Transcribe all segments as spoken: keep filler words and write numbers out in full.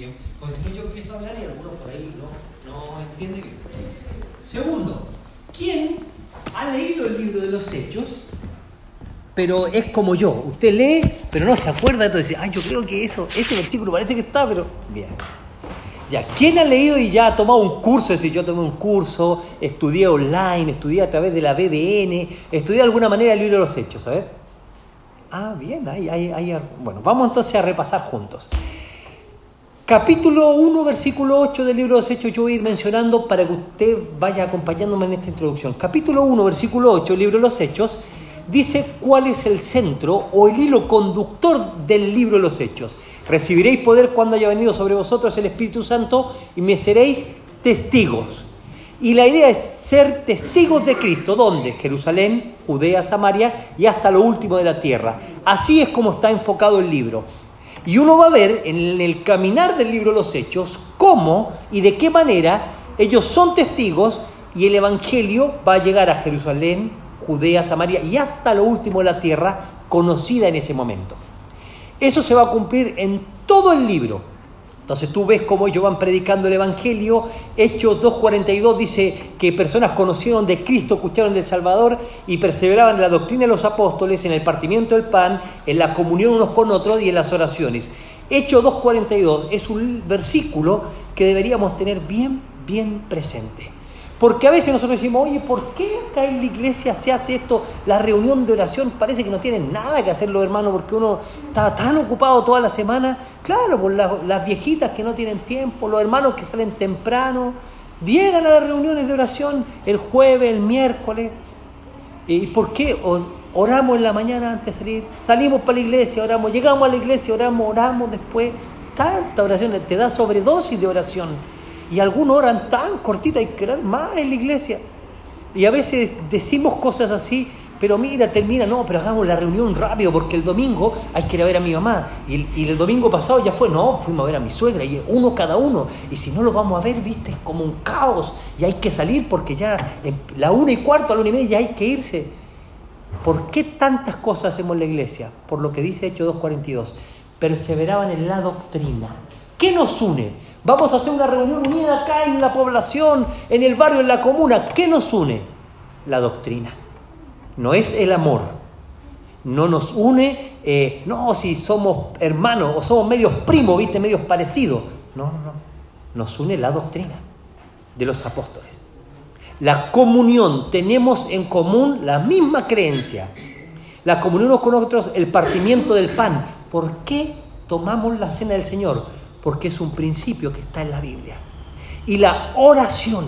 bien. Porque si no, yo empiezo a hablar y algunos por ahí no, no entienden bien. Segundo, ¿quién ha leído el libro de los Hechos? Pero es como yo. Usted lee, pero no se acuerda. Entonces dice, ay, yo creo que eso, ese versículo parece que está, pero bien. Ya, ¿quién ha leído y ya ha tomado un curso? Es decir, yo tomé un curso, estudié online, estudié a través de la B B N, estudié de alguna manera el libro de los Hechos, a ver. Ah, bien, ahí, ahí, ahí. Bueno, vamos entonces a repasar juntos. Capítulo uno, versículo ocho del libro de los Hechos, yo voy a ir mencionando para que usted vaya acompañándome en esta introducción. Capítulo uno, versículo ocho, el libro de los Hechos, dice cuál es el centro o el hilo conductor del libro de los Hechos. Recibiréis poder cuando haya venido sobre vosotros el Espíritu Santo y me seréis testigos. Y la idea es ser testigos de Cristo. ¿Dónde? Jerusalén, Judea, Samaria y hasta lo último de la tierra. Así es como está enfocado el libro. Y uno va a ver en el caminar del libro de los Hechos cómo y de qué manera ellos son testigos y el Evangelio va a llegar a Jerusalén, Judea, Samaria y hasta lo último de la tierra, conocida en ese momento. Eso se va a cumplir en todo el libro. Entonces tú ves cómo ellos van predicando el Evangelio. Hechos dos cuarenta y dos dice que personas conocieron de Cristo, escucharon del Salvador y perseveraban en la doctrina de los apóstoles, en el partimiento del pan, en la comunión unos con otros y en las oraciones. Hechos dos cuarenta y dos es un versículo que deberíamos tener bien, bien presente. Porque a veces nosotros decimos, oye, ¿por qué acá en la iglesia se hace esto? La reunión de oración parece que no tienen nada que hacer los hermanos porque uno está tan ocupado toda la semana. Claro, por las, las viejitas que no tienen tiempo, los hermanos que salen temprano, llegan a las reuniones de oración el jueves, el miércoles. ¿Y por qué? Oramos en la mañana antes de salir, salimos para la iglesia, oramos, llegamos a la iglesia, oramos, oramos después. Tanta oración, te da sobredosis de oración. Y algunos oran tan cortita, hay que orar más en la iglesia. Y a veces decimos cosas así, pero mira, termina, no, pero hagamos la reunión rápido, porque el domingo hay que ir a ver a mi mamá. Y el, y el domingo pasado ya fue, no, fuimos a ver a mi suegra, y uno cada uno. Y si no lo vamos a ver, viste, es como un caos. Y hay que salir porque ya, en la una y cuarto, a la una y media, ya hay que irse. ¿Por qué tantas cosas hacemos en la iglesia? Por lo que dice Hechos dos cuarenta y dos. Perseveraban en la doctrina. ¿Qué nos une? Vamos a hacer una reunión unida acá en la población, en el barrio, en la comuna. ¿Qué nos une? La doctrina. No es el amor. No nos une, eh, no, si somos hermanos o somos medios primos, ¿viste? Medios parecidos. No, no, no. Nos une la doctrina de los apóstoles. La comunión. Tenemos en común la misma creencia. La comunión unos con otros, el partimiento del pan. ¿Por qué tomamos la cena del Señor? Porque es un principio que está en la Biblia. Y la oración,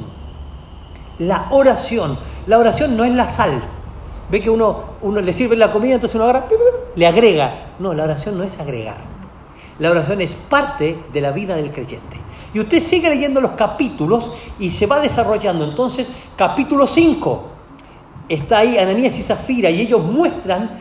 la oración, la oración no es la sal. Ve que uno, uno le sirve la comida, entonces uno agarra, le agrega. No, la oración no es agregar. La oración es parte de la vida del creyente. Y usted sigue leyendo los capítulos y se va desarrollando. Entonces, capítulo cinco, está ahí Ananías y Zafira y ellos muestran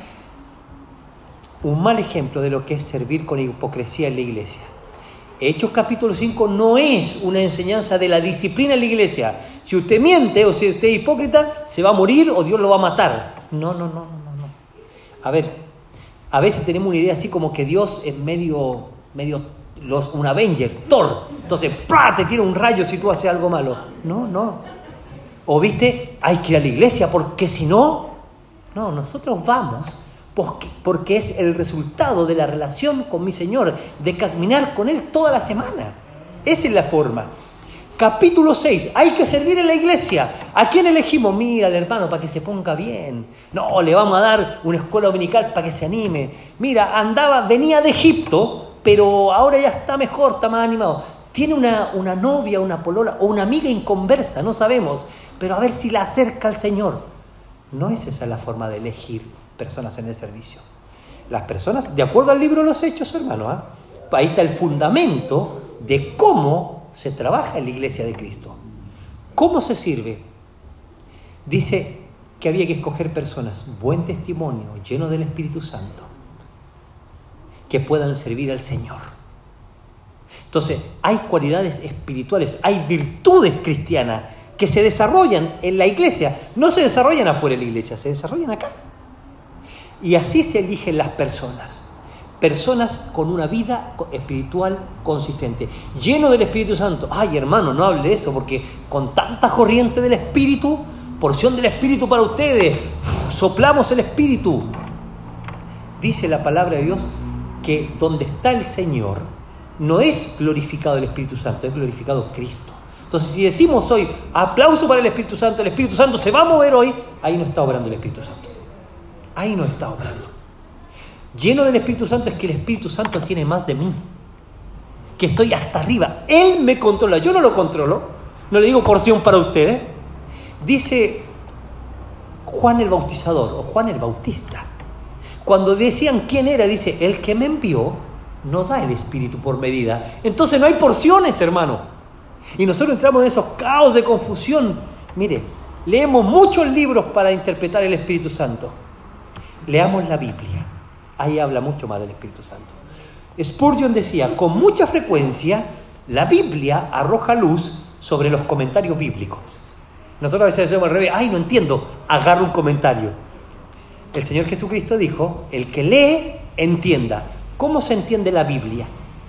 un mal ejemplo de lo que es servir con hipocresía en la iglesia. Hechos capítulo cinco no es una enseñanza de la disciplina en la iglesia. Si usted miente o si usted es hipócrita, se va a morir o Dios lo va a matar. No, no, no, no, no. A ver, a veces tenemos una idea así como que Dios es medio, medio los, un Avenger, Thor. Entonces, ¡plá!, te tira un rayo si tú haces algo malo. No, no. O viste, hay que ir a la iglesia porque si no, no, nosotros vamos Porque, porque es el resultado de la relación con mi Señor, de caminar con Él toda la semana. Esa es la forma. Capítulo seis, hay que servir en la iglesia. ¿A quién elegimos? Mira al hermano para que se ponga bien. No, le vamos a dar una escuela dominical para que se anime. Mira, andaba, venía de Egipto, pero ahora ya está mejor, está más animado. Tiene una, una novia, una polola o una amiga inconversa, no sabemos. Pero a ver si la acerca al Señor. No es esa la forma de elegir personas en el servicio. Las personas, de acuerdo al libro de los Hechos, hermano, ¿eh? Ahí está el fundamento de cómo se trabaja en la iglesia de Cristo. ¿Cómo se sirve? Dice que había que escoger personas, buen testimonio, lleno del Espíritu Santo, que puedan servir al Señor. Entonces, hay cualidades espirituales, hay virtudes cristianas que se desarrollan en la iglesia. No se desarrollan afuera de la iglesia, se desarrollan acá. Y así se eligen las personas. personas con una vida espiritual consistente, lleno del Espíritu Santo. Ay, hermano, no hable de eso, porque con tanta corriente del Espíritu, porción del Espíritu para ustedes, soplamos el Espíritu. Dice la palabra de Dios que donde está el Señor no es glorificado el Espíritu Santo, es glorificado Cristo. Entonces, si decimos hoy, aplauso para el Espíritu Santo, el Espíritu Santo se va a mover hoy, ahí no está obrando el Espíritu Santo. Ahí no está obrando. Lleno del Espíritu Santo es que el Espíritu Santo tiene más de mí, que estoy hasta arriba. Él me controla, yo no lo controlo. No le digo porción para ustedes. Dice Juan el Bautizador o Juan el Bautista, cuando decían quién era, dice, el que me envió no da el Espíritu por medida. Entonces no hay porciones, hermano. Y nosotros entramos en esos caos de confusión. Mire, leemos muchos libros para interpretar el Espíritu Santo. Leamos la Biblia. Ahí habla mucho más del Espíritu Santo. Spurgeon decía, con mucha frecuencia, la Biblia arroja luz sobre los comentarios bíblicos. Nosotros a veces decimos al revés, ay, no entiendo, agarra un comentario. El Señor Jesucristo dijo, el que lee, entienda. ¿Cómo se entiende la Biblia?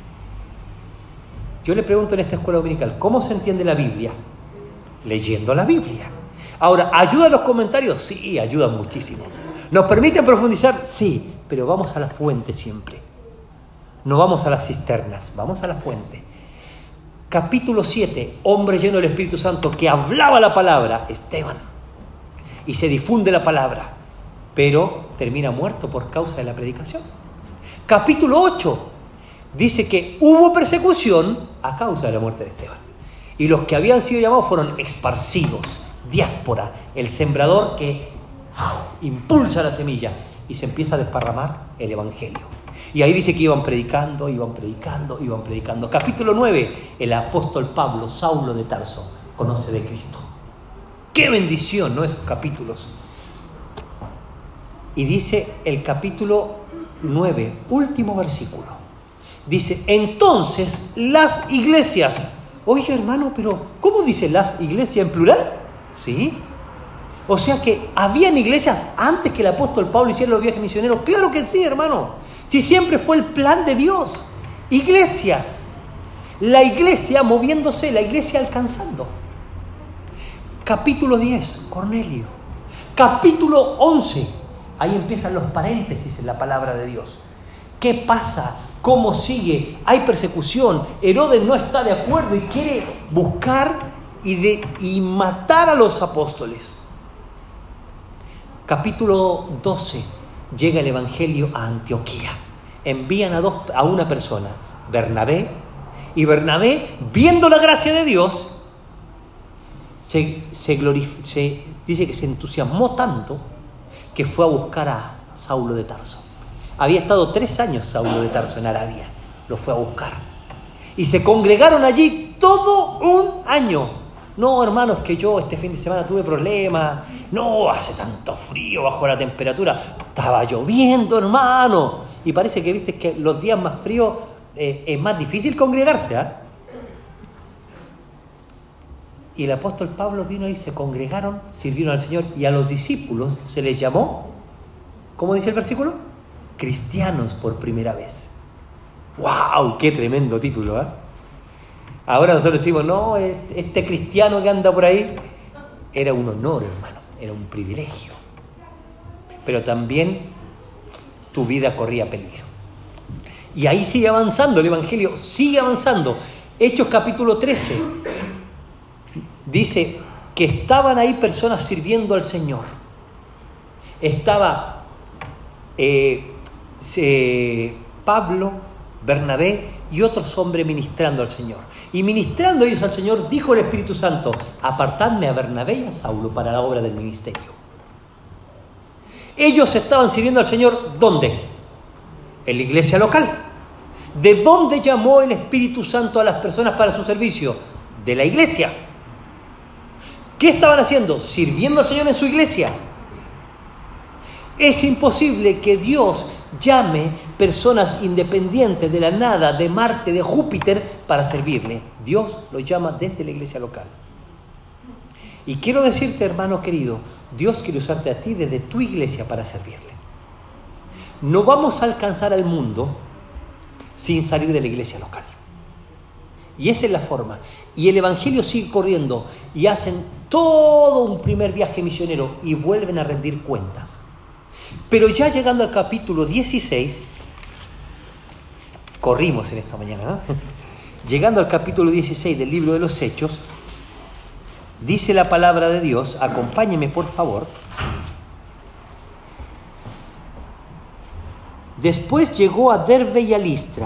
Yo le pregunto en esta escuela dominical, ¿cómo se entiende la Biblia? Leyendo la Biblia. Ahora, ¿ayudan los comentarios? Sí, ayudan muchísimo. ¿Nos permiten profundizar? Sí, pero vamos a la fuente siempre. No vamos a las cisternas, vamos a la fuente. Capítulo siete, hombre lleno del Espíritu Santo que hablaba la palabra, Esteban. Y se difunde la palabra, pero termina muerto por causa de la predicación. Capítulo ocho, dice que hubo persecución a causa de la muerte de Esteban. Y los que habían sido llamados fueron esparcidos, diáspora, el sembrador que ¡uf! Impulsa la semilla y se empieza a desparramar el Evangelio. Y ahí dice que iban predicando, iban predicando, iban predicando. Capítulo nueve, el apóstol Pablo, Saulo de Tarso, conoce de Cristo. ¡Qué bendición!, ¿no? Esos capítulos. Y dice el capítulo nueve, último versículo. Dice, entonces las iglesias. Oye, hermano, pero ¿cómo dice las iglesias en plural? Sí. O sea que habían iglesias antes que el apóstol Pablo hiciera los viajes misioneros. Claro que sí, hermano. Si siempre fue el plan de Dios. Iglesias. La iglesia moviéndose, la iglesia alcanzando. Capítulo diez, Cornelio. Capítulo once. Ahí empiezan los paréntesis en la palabra de Dios. ¿Qué pasa? ¿Cómo sigue? Hay persecución. Herodes no está de acuerdo y quiere buscar y, de, y matar a los apóstoles. Capítulo doce. Llega el Evangelio a Antioquía. Envían a, dos, a una persona, Bernabé. Y Bernabé, viendo la gracia de Dios, se, se, glorif- se dice que se entusiasmó tanto que fue a buscar a Saulo de Tarso. Había estado tres años Saulo de Tarso en Arabia. Lo fue a buscar. Y se congregaron allí todo un año. No, hermanos, que yo este fin de semana tuve problemas. No, hace tanto frío bajo la temperatura. Estaba lloviendo, hermano. Y parece que viste que los días más fríos eh, es más difícil congregarse, ¿eh? Y el apóstol Pablo vino y se congregaron, sirvieron al Señor. Y a los discípulos se les llamó, ¿cómo dice el versículo? Cristianos por primera vez. ¡Wow! ¡Qué tremendo título! ¿eh? Ahora nosotros decimos, no, este cristiano que anda por ahí, era un honor, hermano, era un privilegio. Pero también tu vida corría peligro. Y ahí sigue avanzando, el Evangelio sigue avanzando. Hechos capítulo trece, dice que estaban ahí personas sirviendo al Señor. Estaba eh, eh, Pablo, Bernabé y otros hombres ministrando al Señor. Y ministrando ellos al Señor, dijo el Espíritu Santo, apartadme a Bernabé y a Saulo para la obra del ministerio. Ellos estaban sirviendo al Señor, ¿dónde? En la iglesia local. ¿De dónde llamó el Espíritu Santo a las personas para su servicio? De la iglesia. ¿Qué estaban haciendo? Sirviendo al Señor en su iglesia. Es imposible que Dios llame personas independientes de la nada, de Marte, de Júpiter, para servirle. Dios lo llama desde la iglesia local. Y quiero decirte, hermano querido, Dios quiere usarte a ti desde tu iglesia para servirle. No vamos a alcanzar al mundo sin salir de la iglesia local. Y esa es la forma. Y el evangelio sigue corriendo y hacen todo un primer viaje misionero y vuelven a rendir cuentas. Pero ya llegando al capítulo dieciséis, corrimos en esta mañana, ¿no? Llegando al capítulo dieciséis del libro de los Hechos, dice la palabra de Dios, acompáñeme por favor. Después llegó a Derbe y a Listra,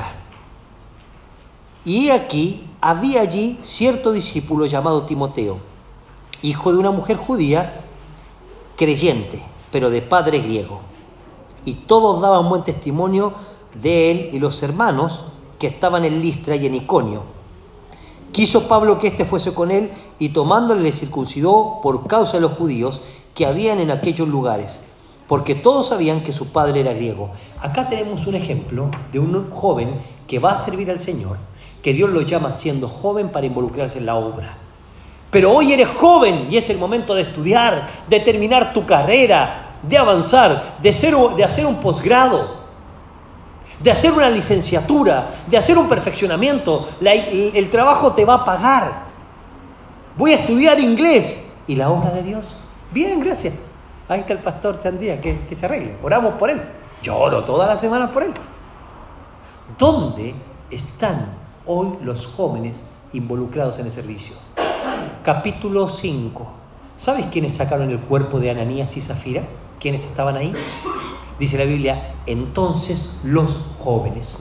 y aquí había allí cierto discípulo llamado Timoteo, hijo de una mujer judía, creyente, pero de padre griego. Y todos daban buen testimonio de él y los hermanos que estaban en Listra y en Iconio. Quiso Pablo que éste fuese con él, y tomándole le circuncidó por causa de los judíos que habían en aquellos lugares, porque todos sabían que su padre era griego. Acá tenemos un ejemplo de un joven que va a servir al Señor, que Dios lo llama siendo joven para involucrarse en la obra. Pero hoy eres joven y es el momento de estudiar, de terminar tu carrera, de avanzar, de, ser, de hacer un posgrado, de hacer una licenciatura, de hacer un perfeccionamiento. La, el trabajo te va a pagar. Voy a estudiar inglés. ¿Y la obra de Dios? Bien, gracias. Ahí está el pastor Tandía, que, que se arregle. Oramos por él. Lloro todas las semanas por él. ¿Dónde están hoy los jóvenes involucrados en el servicio? Capítulo cinco. ¿Sabes quiénes sacaron el cuerpo de Ananías y Zafira? ¿Quiénes estaban ahí? Dice la Biblia, entonces los jóvenes.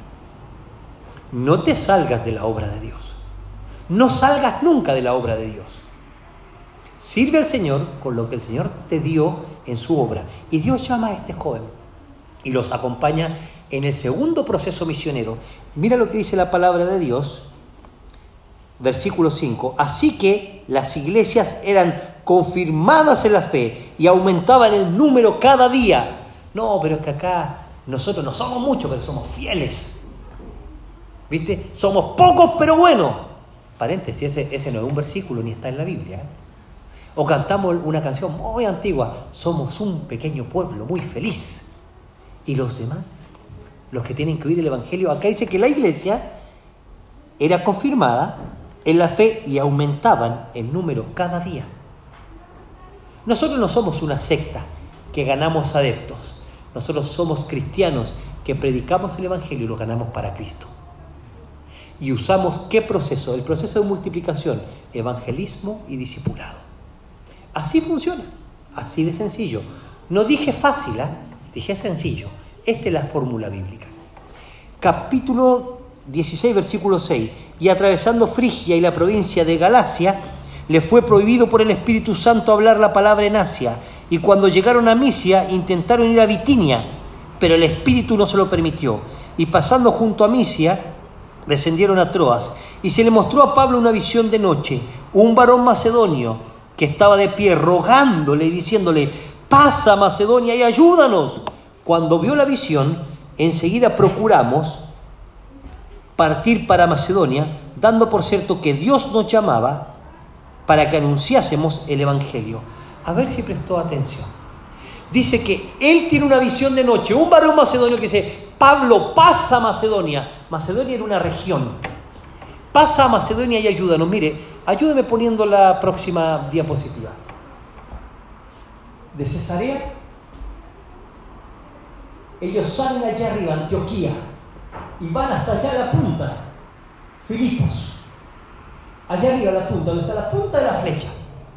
No te salgas de la obra de Dios. No salgas nunca de la obra de Dios. Sirve al Señor con lo que el Señor te dio en su obra. Y Dios llama a este joven y los acompaña en el segundo proceso misionero. Mira lo que dice la palabra de Dios, versículo cinco. Así que las iglesias eran confirmadas en la fe y aumentaban el número cada día. No, pero es que acá nosotros no somos muchos, pero somos fieles. ¿Viste? Somos pocos, pero buenos. Paréntesis, ese, ese no es un versículo ni está en la Biblia, ¿eh? O cantamos una canción muy antigua, somos un pequeño pueblo muy feliz. ¿Y los demás? Los que tienen que oír el Evangelio. Acá dice que la iglesia era confirmada en la fe y aumentaban el número cada día. Nosotros no somos una secta que ganamos adeptos. Nosotros somos cristianos que predicamos el Evangelio y lo ganamos para Cristo. Y usamos ¿qué proceso? El proceso de multiplicación, evangelismo y discipulado. Así funciona, así de sencillo. No dije fácil, ¿eh? Dije sencillo. Esta es la fórmula bíblica. Capítulo dieciséis, versículo seis. Y atravesando Frigia y la provincia de Galacia, le fue prohibido por el Espíritu Santo hablar la palabra en Asia. Y cuando llegaron a Misia, intentaron ir a Bitinia, pero el Espíritu no se lo permitió. Y pasando junto a Misia, descendieron a Troas. Y se le mostró a Pablo una visión de noche, un varón macedonio que estaba de pie rogándole y diciéndole, pasa a Macedonia y ayúdanos. Cuando vio la visión, enseguida procuramos partir para Macedonia, dando por cierto que Dios nos llamaba para que anunciásemos el Evangelio. A ver si prestó atención. Dice que él tiene una visión de noche, un varón macedonio que dice, Pablo, pasa a Macedonia. Macedonia era una región. Pasa a Macedonia y ayúdanos. Mire, ayúdeme poniendo la próxima diapositiva. De Cesarea, ellos salen allá arriba, Antioquía, y van hasta allá a la punta, Filipos. Allá arriba a la punta, donde está la punta de la flecha.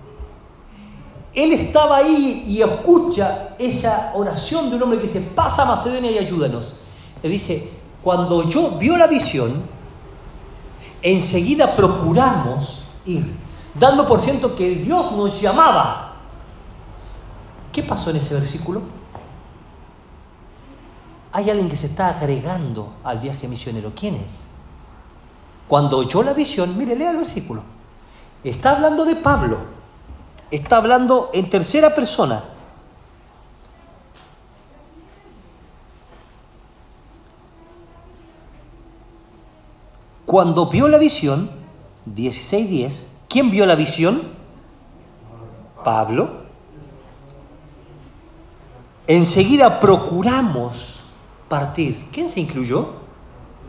Él estaba ahí y escucha esa oración de un hombre que dice, pasa a Macedonia y ayúdanos. Le dice, cuando yo vio la visión, enseguida procuramos ir, dando por cierto que Dios nos llamaba. ¿Qué pasó en ese versículo? Hay alguien que se está agregando al viaje misionero. ¿Quién es? Cuando oyó la visión, mire, lea el versículo. Está hablando de Pablo. Está hablando en tercera persona. Cuando vio la visión, dieciséis diez, ¿quién vio la visión? Pablo. Enseguida procuramos partir. ¿Quién se incluyó?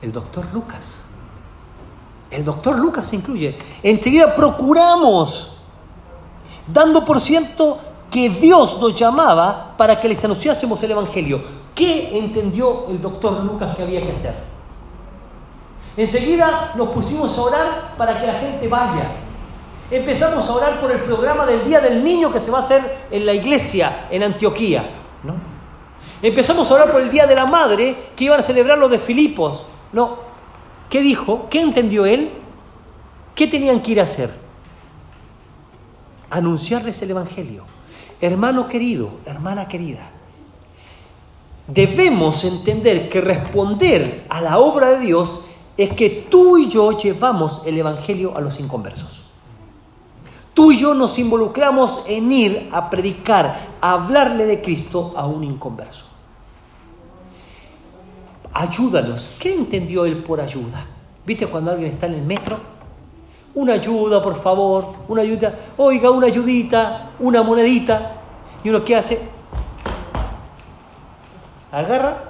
El doctor Lucas. El doctor Lucas se incluye. Enseguida procuramos, dando por cierto que Dios nos llamaba para que les anunciásemos el Evangelio. ¿Qué entendió el doctor Lucas que había que hacer? Enseguida nos pusimos a orar para que la gente vaya. Empezamos a orar por el programa del Día del Niño que se va a hacer en la iglesia en Antioquía, ¿no? Empezamos a orar por el Día de la Madre que iban a celebrar los de Filipos, ¿no? ¿Qué dijo? ¿Qué entendió él? ¿Qué tenían que ir a hacer? Anunciarles el Evangelio. Hermano querido, hermana querida, debemos entender que responder a la obra de Dios es que tú y yo llevamos el Evangelio a los inconversos. Tú y yo nos involucramos en ir a predicar, a hablarle de Cristo a un inconverso. Ayúdanos. ¿Qué entendió él por ayuda? ¿Viste cuando alguien está en el metro? Una ayuda, por favor, una ayuda. Oiga, una ayudita, una monedita. ¿Y uno qué hace? Agarra.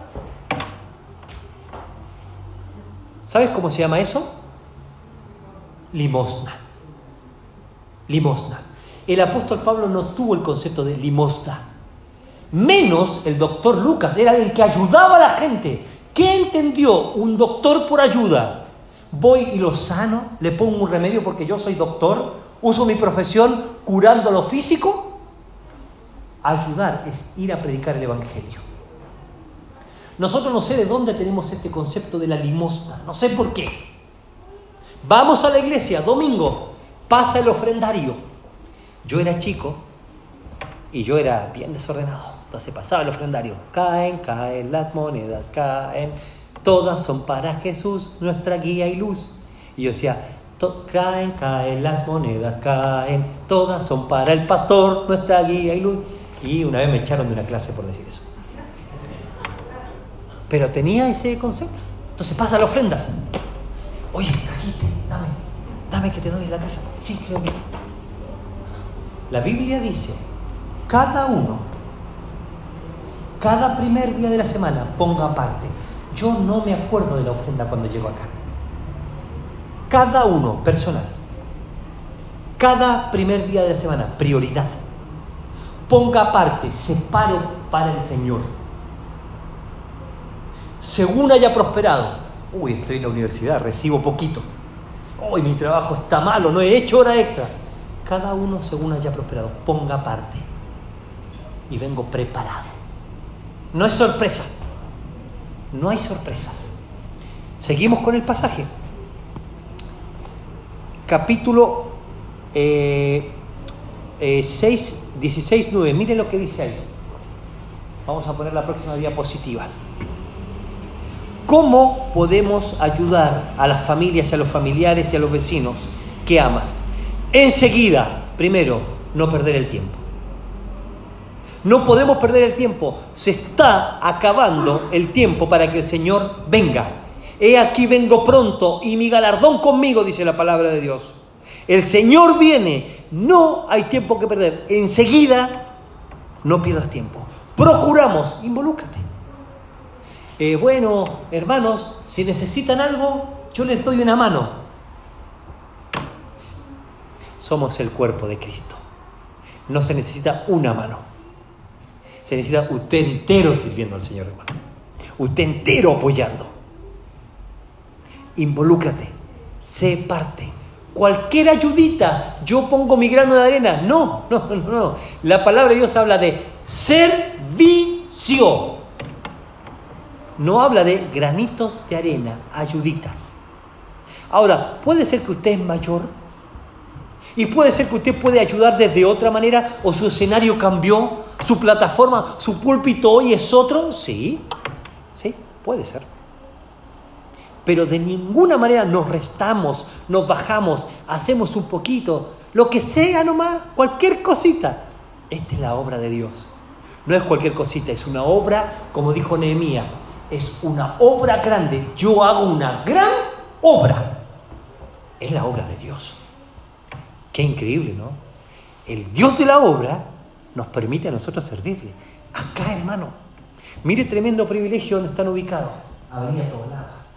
¿Sabes cómo se llama eso? Limosna. Limosna. El apóstol Pablo no tuvo el concepto de limosna. Menos el doctor Lucas. Era alguien que ayudaba a la gente. ¿Qué entendió un doctor por ayuda? Voy y lo sano, le pongo un remedio porque yo soy doctor, uso mi profesión curando lo físico. Ayudar es ir a predicar el Evangelio. Nosotros no sé de dónde tenemos este concepto de la limosna, no sé por qué. Vamos a la iglesia, domingo, pasa el ofrendario. Yo era chico y yo era bien desordenado, entonces pasaba el ofrendario. Caen, caen las monedas, caen. Todas son para Jesús, nuestra guía y luz. Y yo decía, caen, caen las monedas, caen. Todas son para el pastor, nuestra guía y luz. Y una vez me echaron de una clase por decir eso. Pero tenía ese concepto. Entonces pasa la ofrenda. Oye, trajiste, dame, dame que te doy en la casa. Sí, creo que. La Biblia dice, cada uno, cada primer día de la semana, ponga aparte. Yo no me acuerdo de la ofrenda cuando llego acá. Cada uno, personal. Cada primer día de la semana, prioridad. Ponga aparte, separo para el Señor. Según haya prosperado. Uy, estoy en la universidad, recibo poquito. Uy, mi trabajo está malo, no he hecho hora extra. Cada uno según haya prosperado, ponga aparte. Y vengo preparado. No es sorpresa. No hay sorpresas. Seguimos con el pasaje. Capítulo eh, eh, seis, dieciséis, nueve. Miren lo que dice ahí. Vamos a poner la próxima diapositiva. ¿Cómo podemos ayudar a las familias, a los familiares y a los vecinos que amas? Enseguida, primero, no perder el tiempo. No podemos perder el tiempo. Se está acabando el tiempo para que el Señor venga. He aquí vengo pronto y mi galardón conmigo, dice la palabra de Dios. El Señor viene. No hay tiempo que perder. Enseguida, no pierdas tiempo. Procuramos, involúcrate. Eh, bueno, hermanos, si necesitan algo, yo les doy una mano. Somos el cuerpo de Cristo. No se necesita una mano. Se necesita usted entero sirviendo al Señor, hermano. Usted entero apoyando. Involúcrate. Sé parte. Cualquier ayudita, yo pongo mi grano de arena. No, no, no, no. La palabra de Dios habla de servicio. No habla de granitos de arena, ayuditas. Ahora, puede ser que usted es mayor y puede ser que usted puede ayudar desde otra manera o su escenario cambió, su plataforma, su púlpito hoy es otro. Sí, sí, puede ser. Pero de ninguna manera nos restamos, nos bajamos, hacemos un poquito, lo que sea nomás, cualquier cosita. Esta es la obra de Dios. No es cualquier cosita, es una obra, como dijo Nehemías, es una obra grande. Yo hago una gran obra. Es la obra de Dios. Qué increíble, ¿no? El Dios de la obra nos permite a nosotros servirle. Acá, hermano, mire tremendo privilegio donde están ubicados. Avenida Tobalaba.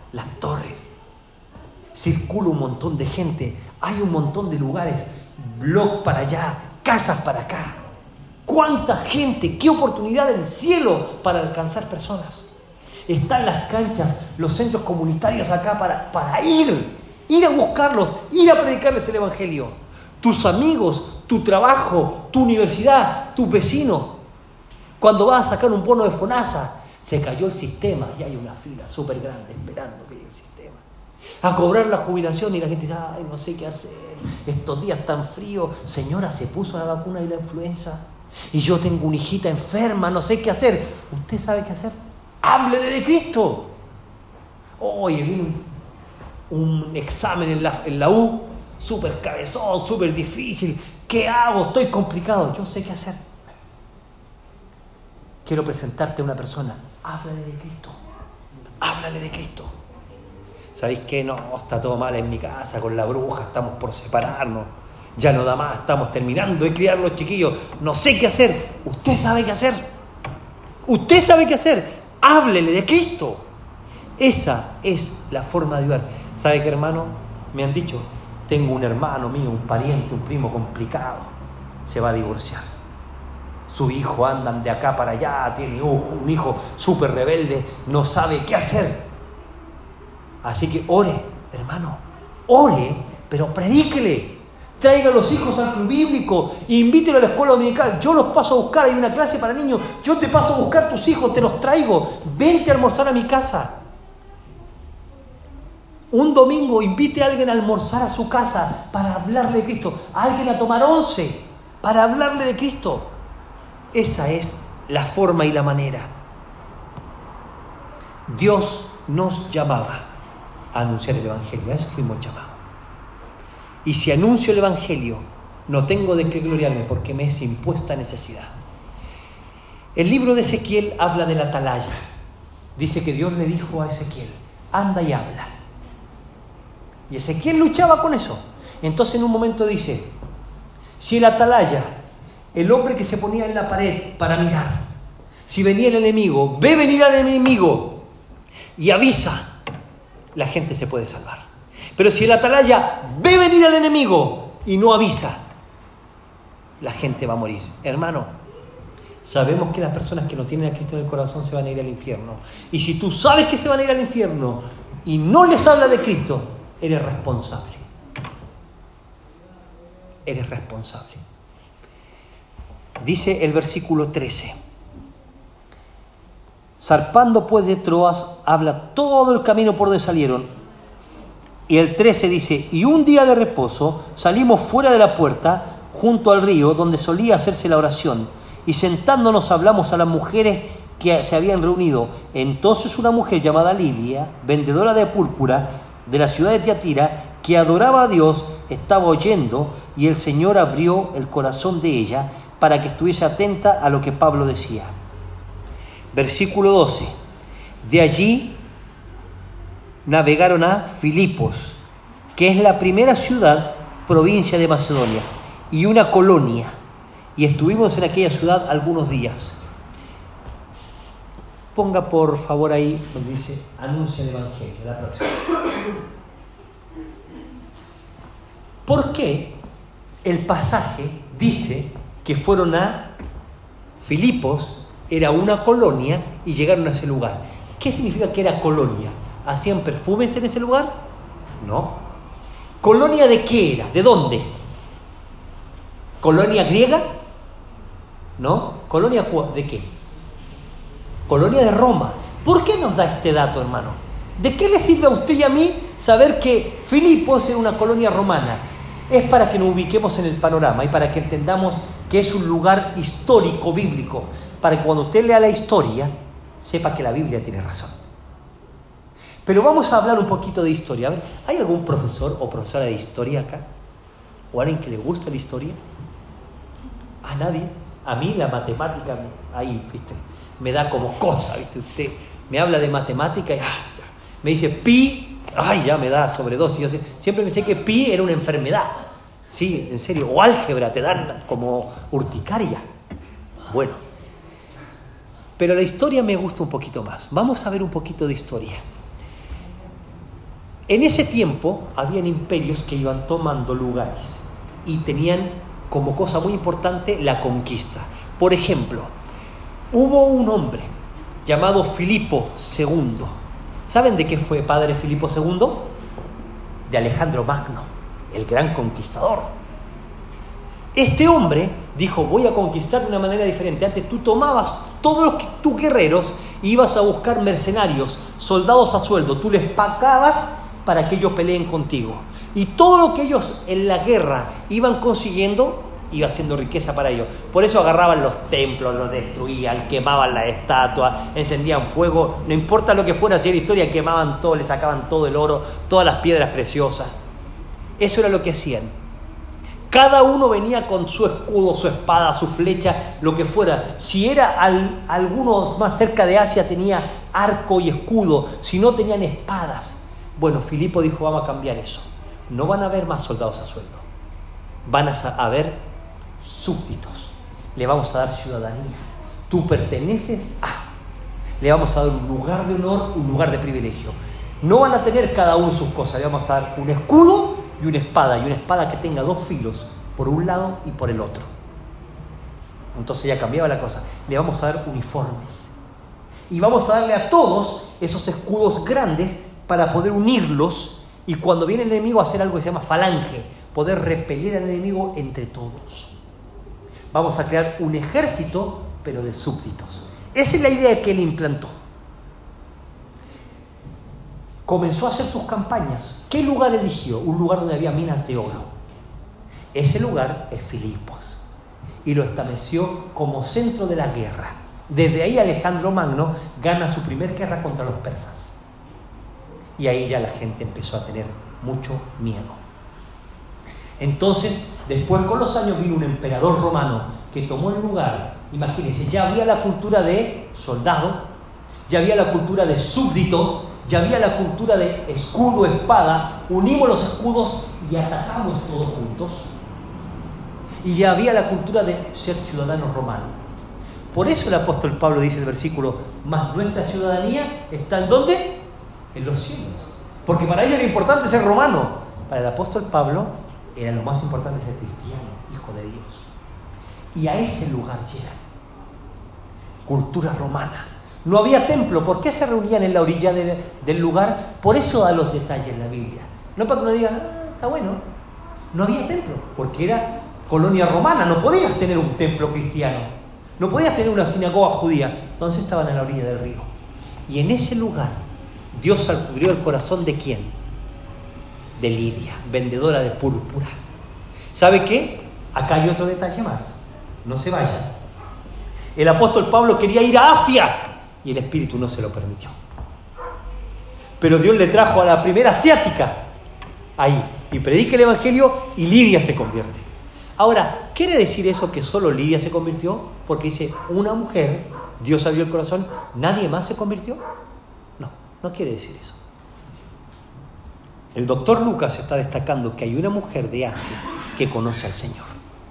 las torres. Circula un montón de gente, hay un montón de lugares, blogs para allá, casas para acá. ¿Cuánta gente? ¿Qué oportunidad del cielo para alcanzar personas? Están las canchas, los centros comunitarios acá para, para ir, ir a buscarlos, ir a predicarles el Evangelio. Tus amigos, tu trabajo, tu universidad, tus vecinos. Cuando vas a sacar un bono de FONASA, se cayó el sistema y hay una fila súper grande esperando que llegue el sistema. A cobrar la jubilación y la gente dice, ay, no sé qué hacer, estos días tan fríos. Señora, se puso la vacuna y la influenza y yo tengo una hijita enferma, no sé qué hacer. ¿Usted sabe qué hacer? Háblele de Cristo. Oye, vi un, un examen en la, en la U, súper cabezón, súper difícil. ¿Qué hago? Estoy complicado. Yo sé qué hacer. Quiero presentarte a una persona. Háblale de Cristo. Háblale de Cristo. ¿Sabéis qué? No, está todo mal en mi casa con la bruja, estamos por separarnos. Ya no da más, estamos terminando de criar los chiquillos. No sé qué hacer. Usted sabe qué hacer. Usted sabe qué hacer. Háblele de Cristo. Esa es la forma de ayudar. ¿Sabe qué, hermano? Me han dicho, tengo un hermano mío, un pariente, un primo complicado. Se va a divorciar. Su hijo andan de acá para allá, tiene un hijo súper rebelde, no sabe qué hacer. Así que ore, hermano, ore, pero predíquele. Traiga a los hijos al club bíblico, invítelo a la escuela dominical. Yo los paso a buscar, hay una clase para niños. Yo te paso a buscar tus hijos, te los traigo. Vente a almorzar a mi casa. Un domingo invite a alguien a almorzar a su casa para hablarle de Cristo. A alguien a tomar once para hablarle de Cristo. Esa es la forma y la manera. Dios nos llamaba a anunciar el Evangelio. A eso fuimos llamados. Y si anuncio el Evangelio, no tengo de qué gloriarme porque me es impuesta necesidad. El libro de Ezequiel habla de la atalaya. Dice que Dios le dijo a Ezequiel, anda y habla. Y Ezequiel luchaba con eso. Entonces en un momento dice, si el atalaya, el hombre que se ponía en la pared para mirar, si venía el enemigo, ve venir al enemigo y avisa, la gente se puede salvar. Pero si el atalaya ve venir al enemigo y no avisa, la gente va a morir. Hermano, sabemos que las personas que no tienen a Cristo en el corazón se van a ir al infierno. Y si tú sabes que se van a ir al infierno y no les habla de Cristo, eres responsable. Eres responsable. Dice el versículo trece. Zarpando pues de Troas, habla todo el camino por donde salieron. Y el trece dice, y un día de reposo salimos fuera de la puerta, junto al río, donde solía hacerse la oración, y sentándonos hablamos a las mujeres que se habían reunido. Entonces una mujer llamada Lilia, vendedora de púrpura, de la ciudad de Tiatira, que adoraba a Dios, estaba oyendo, y el Señor abrió el corazón de ella para que estuviese atenta a lo que Pablo decía. Versículo doce. De allí navegaron a Filipos, que es la primera ciudad, provincia de Macedonia, y una colonia, y estuvimos en aquella ciudad algunos días. Ponga por favor ahí donde dice anuncia el Evangelio, la próxima. ¿Por qué el pasaje dice que fueron a Filipos, era una colonia, y llegaron a ese lugar? ¿Qué significa que era colonia? ¿Hacían perfumes en ese lugar? No. ¿Colonia de qué era? ¿De dónde? ¿Colonia griega? ¿No? ¿Colonia de qué? Colonia de Roma. ¿Por qué nos da este dato, hermano? ¿De qué le sirve a usted y a mí saber que Filipos era una colonia romana? Es para que nos ubiquemos en el panorama y para que entendamos que es un lugar histórico, bíblico, para que cuando usted lea la historia, sepa que la Biblia tiene razón. Pero vamos a hablar un poquito de historia. A ver, ¿hay algún profesor o profesora de historia acá? ¿O alguien que le gusta la historia? ¿A nadie? A mí la matemática, me, ahí, ¿viste? Me da como cosa, ¿viste? Usted me habla de matemática y ah, ya. Me dice pi, ay, ya me da sobredosis. Yo sé, siempre pensé que pi era una enfermedad. Sí, en serio. O álgebra, te dan como urticaria. Bueno. Pero la historia me gusta un poquito más. Vamos a ver un poquito de historia. En ese tiempo habían imperios que iban tomando lugares y tenían como cosa muy importante la conquista. Por ejemplo, hubo un hombre llamado Filipo segundo. ¿Saben de qué fue padre Filipo segundo? De Alejandro Magno, el gran conquistador. Este hombre dijo, voy a conquistar de una manera diferente. Antes tú tomabas todos los, tus guerreros y ibas a buscar mercenarios, soldados a sueldo. Tú les pagabas para que ellos peleen contigo. Y todo lo que ellos en la guerra iban consiguiendo, iba haciendo riqueza para ellos. Por eso agarraban los templos, los destruían, quemaban las estatuas, encendían fuego. No importa lo que fuera, si era historia, quemaban todo, le sacaban todo el oro, todas las piedras preciosas. Eso era lo que hacían. Cada uno venía con su escudo, su espada, su flecha, lo que fuera. Si era al, algunos más cerca de Asia tenía arco y escudo, si no tenían espadas. Bueno, Filipo dijo, vamos a cambiar eso. No van a haber más soldados a sueldo. Van a haber súbditos. Le vamos a dar ciudadanía. Tú perteneces a. Le vamos a dar un lugar de honor, un lugar de privilegio. No van a tener cada uno sus cosas. Le vamos a dar un escudo y una espada. Y una espada que tenga dos filos, por un lado y por el otro. Entonces ya cambiaba la cosa. Le vamos a dar uniformes. Y vamos a darle a todos esos escudos grandes para poder unirlos y cuando viene el enemigo a hacer algo que se llama falange, poder repeler al enemigo entre todos. Vamos a crear un ejército, pero de súbditos. Esa es la idea que él implantó. Comenzó a hacer sus campañas. ¿Qué lugar eligió? Un lugar donde había minas de oro. Ese lugar es Filipos. Y lo estableció como centro de la guerra. Desde ahí Alejandro Magno gana su primer guerra contra los persas. Y ahí ya la gente empezó a tener mucho miedo. Entonces, después con los años vino un emperador romano que tomó el lugar. Imagínense, ya había la cultura de soldado, ya había la cultura de súbdito, ya había la cultura de escudo, espada. Unimos los escudos y atacamos todos juntos. Y ya había la cultura de ser ciudadano romano. Por eso el apóstol Pablo dice en el versículo, mas nuestra ciudadanía está ¿en dónde? En los cielos. Porque para ellos era importante ser romano. Para el apóstol Pablo era lo más importante ser cristiano, hijo de Dios. Y a ese lugar llegan. Cultura romana. No había templo. ¿Por qué se reunían en la orilla de, del lugar? Por eso da los detalles la Biblia. No para que uno diga, ah, está bueno. No había templo, porque era colonia romana. No podías tener un templo cristiano. No podías tener una sinagoga judía. Entonces estaban a la orilla del río. Y en ese lugar Dios sacudió el corazón ¿de quién? De Lidia, vendedora de púrpura. ¿Sabe qué? Acá hay otro detalle más. No se vayan. El apóstol Pablo quería ir a Asia y el Espíritu no se lo permitió. Pero Dios le trajo a la primera asiática ahí y predica el Evangelio y Lidia se convierte. Ahora, ¿quiere decir eso que solo Lidia se convirtió? Porque dice, una mujer, Dios abrió el corazón, ¿nadie más se convirtió? No, no quiere decir eso. El doctor Lucas está destacando que hay una mujer de Asia que conoce al Señor.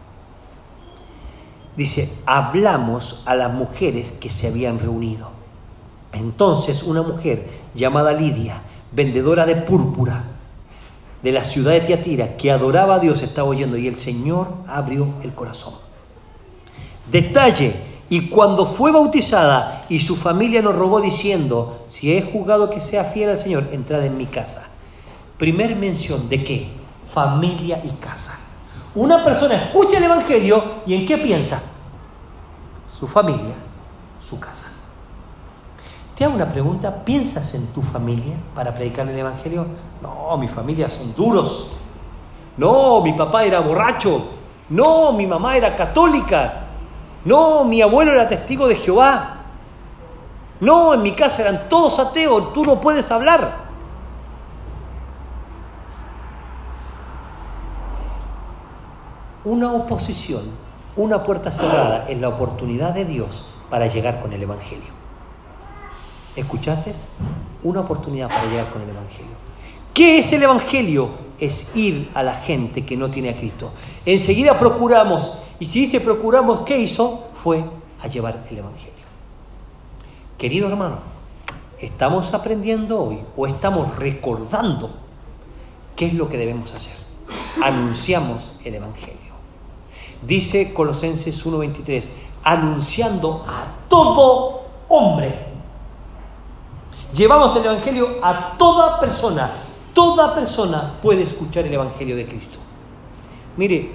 Dice, hablamos a las mujeres que se habían reunido. Entonces una mujer llamada Lidia, vendedora de púrpura de la ciudad de Tiatira, que adoraba a Dios, estaba oyendo y el Señor abrió el corazón. Detalle, y cuando fue bautizada y su familia nos rogó diciendo, si he juzgado que sea fiel al Señor, entrad en mi casa. Primer mención de qué? Familia y casa. Una persona escucha el Evangelio y ¿en qué piensa? Su familia, su casa. Te hago una pregunta, ¿piensas en tu familia para predicar el Evangelio? No, mi familia son duros. No, mi papá era borracho. No, mi mamá era católica. No, mi abuelo era testigo de Jehová. No, en mi casa eran todos ateos, tú no puedes hablar. Una oposición, una puerta cerrada es la oportunidad de Dios para llegar con el Evangelio. ¿Escuchaste? Una oportunidad para llegar con el Evangelio. ¿Qué es el Evangelio? Es ir a la gente que no tiene a Cristo. Enseguida procuramos, y si dice procuramos, ¿qué hizo? Fue a llevar el Evangelio. Querido hermano, ¿estamos aprendiendo hoy o estamos recordando ¿qué es lo que debemos hacer? Anunciamos el Evangelio. Dice Colosenses uno veintitrés, anunciando a todo hombre. Llevamos el Evangelio a toda persona. Toda persona puede escuchar el Evangelio de Cristo. Mire,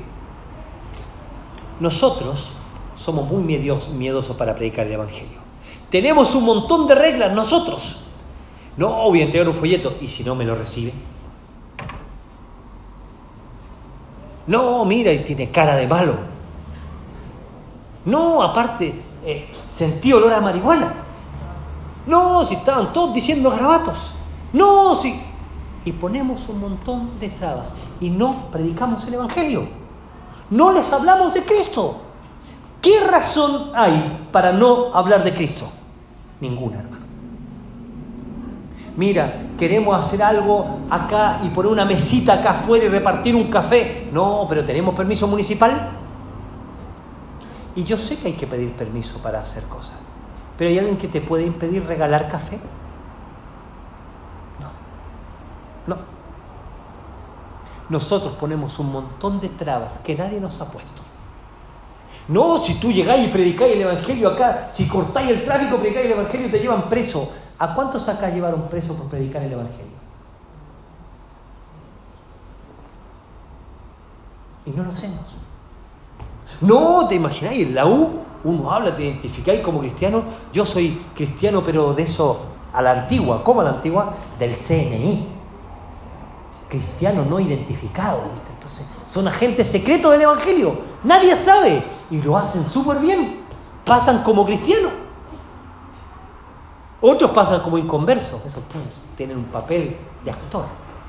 nosotros somos muy miedosos para predicar el Evangelio. Tenemos un montón de reglas nosotros. No, voy a entregar un folleto, ¿y si no me lo recibe? No, mira, y tiene cara de malo. No, aparte, eh, sentí olor a marihuana. No, si estaban todos diciendo garabatos. No, si... Y ponemos un montón de trabas y no predicamos el Evangelio. No les hablamos de Cristo. ¿Qué razón hay para no hablar de Cristo? Ninguna, hermano. Mira, queremos hacer algo acá y poner una mesita acá afuera y repartir un café. No, pero ¿tenemos permiso municipal? Y yo sé que hay que pedir permiso para hacer cosas. ¿Pero hay alguien que te puede impedir regalar café? No. No. Nosotros ponemos un montón de trabas que nadie nos ha puesto. No, si tú llegáis y predicáis el Evangelio acá, si cortáis el tráfico, predicáis el Evangelio, te llevan preso. ¿A cuántos acá llevaron preso por predicar el Evangelio? Y no lo hacemos. No, ¿te imagináis? En la U uno habla, te identificáis como cristiano. Yo soy cristiano, pero de eso a la antigua. ¿Cómo a la antigua? Del C N I. Cristiano no identificado, ¿viste? Entonces, son agentes secretos del Evangelio. Nadie sabe. Y lo hacen súper bien. Pasan como cristianos. Otros pasan como inconversos. Esos puf, tienen un papel de actor.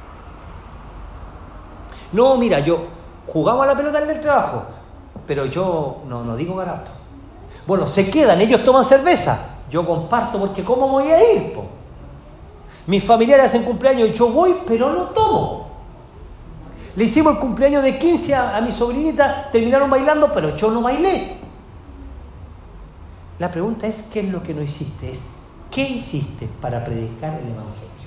No, mira, yo jugaba a la pelota en el trabajo, pero yo no, no digo garabato. Bueno, se quedan, ellos toman cerveza. Yo comparto porque ¿cómo voy a ir, po? Mis familiares hacen cumpleaños y yo voy, pero no tomo. Le hicimos el cumpleaños de quince a, a mi sobrinita, terminaron bailando, pero yo no bailé. La pregunta es, ¿qué es lo que no hiciste? Es, ¿qué hiciste para predicar el Evangelio?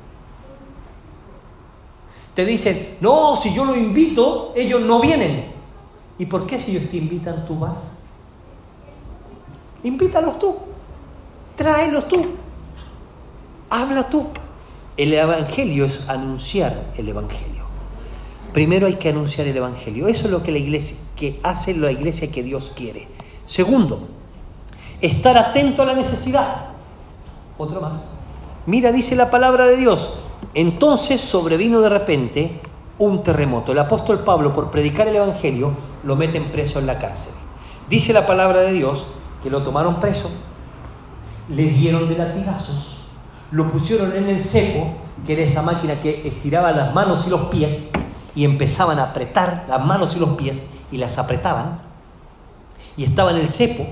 Te dicen, no, si yo los invito, ellos no vienen. ¿Y por qué si ellos te invitan, tú vas? Invítalos tú, tráelos tú, habla tú. El Evangelio es anunciar el Evangelio. Primero hay que anunciar el Evangelio. Eso es lo que la iglesia, que hace la iglesia que Dios quiere. Segundo, estar atento a la necesidad. Otro más. Mira, dice la palabra de Dios. Entonces sobrevino de repente un terremoto. El apóstol Pablo, por predicar el Evangelio, lo meten preso en la cárcel. Dice la palabra de Dios que lo tomaron preso, le dieron de latigazos, lo pusieron en el cepo, que era esa máquina que estiraba las manos y los pies, y empezaban a apretar las manos y los pies, y las apretaban, y estaba en el cepo,